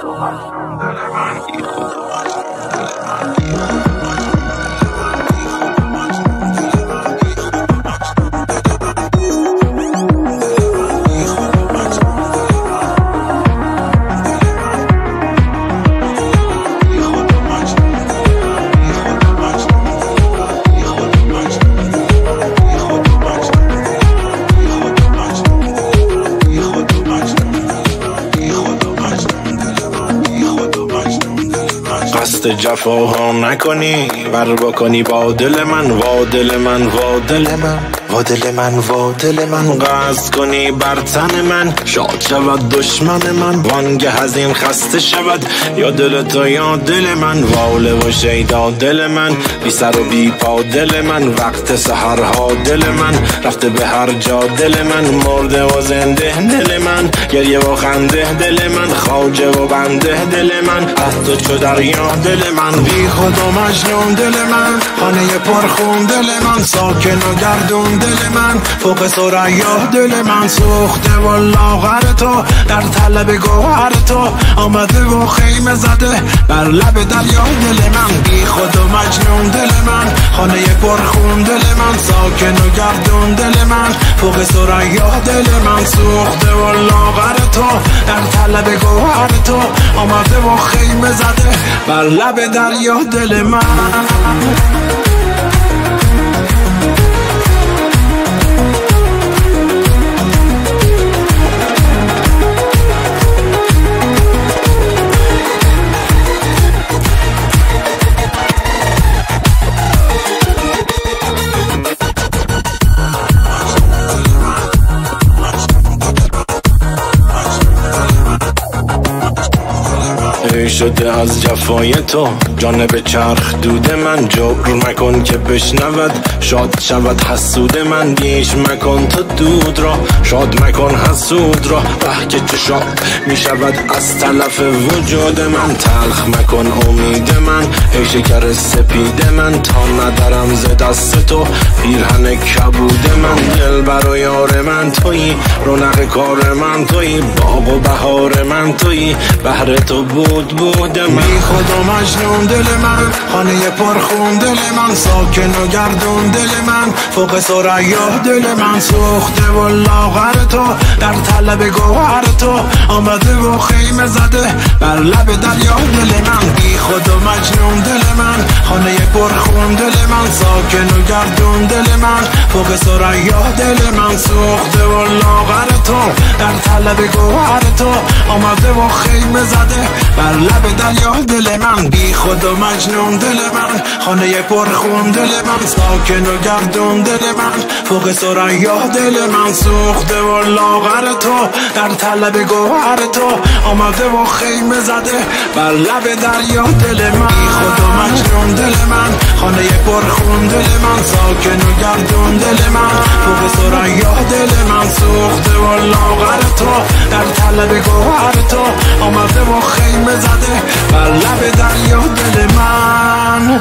قصد جفاها نکنی ور بکنی با دل من، وا دل من، وا دل من، وا دل من، وا دل من. قصد کنی بر تن من، شاد شود دشمن من، وانگه از این خسته شود یا دل تو یا دل من. واله و شیدا دل من، بی سر و بی پا دل من، وقت سحرها دل من، رفته به هر جا دل من، مرده و زنده دل من، گریه و خنده دل من، خواجه و بنده دل من، از تو چو دریا دل من. بی خود و مجنون دل من، خانه پرخون دل من، ساکن و گردون دل من، فوق ثریا دل من، سوخته و لاغر تو در طلب گوهر تو، آمده و خیمه زده بر لب دریا دل من. بی خود و مجنون دل من، خانه پرخون دل من، ساکن و گردون دل من، فوق ثریا دل من، سوخته و لاغر تو در طلب گوهر تو، آمده و خیمه زده بر لب دریا دل من. شده از جفای تو جانب چرخ دود من، جبر مکن که بشنود شاد شود حسود من، بیش مکن تو دود را شاد مکن حسود را، به که چه شاد می شود از تلف وجود من، تلخ مکن امید من ای شکر سپید من، تا ندارم ز دست تو پیرهن کبود من، دل بر و یار من تویی، رونق کار من تویی، باغ و بهار من تویی، بهر تو بود من. بی خود و مجنون دل من، خانه پرخون دل من، ساکن و گردون دل من، فوق ثریا دل من، سوخته و لاغر تو در طلب گوهر تو، آمده و خیمه زده بر لب دریا دل من. بی خود و مجنون دل من، خانه پرخون دل من، ساکن و گردون دل من، فوق ثریا دل من، سوخته و لاغر تو در طلب گوهر تو، آمده و خیمه زده بر لب دریا دل من. بی خود و مجنون دل من، خانه پرخون دل من، ساکن و گردون دل من، فوق ثریا دل من، سوخته و لاغر تو در طلب گوهر تو، آمده و خیمه زده بر لب دریا دل من. بی خود و مجنون دل من، خانه پرخون دل من، ساکن و گردون دل من، فوق ثریا دل من، سوخته و لاغر تو در طلب گوهر تو، آمده و خیمه زده بر لب دریا دل من.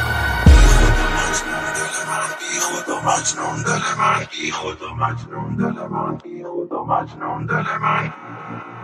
بی خود و مجنون دل من، بی خود و مجنون دل من، بی خود و مجنون دل من.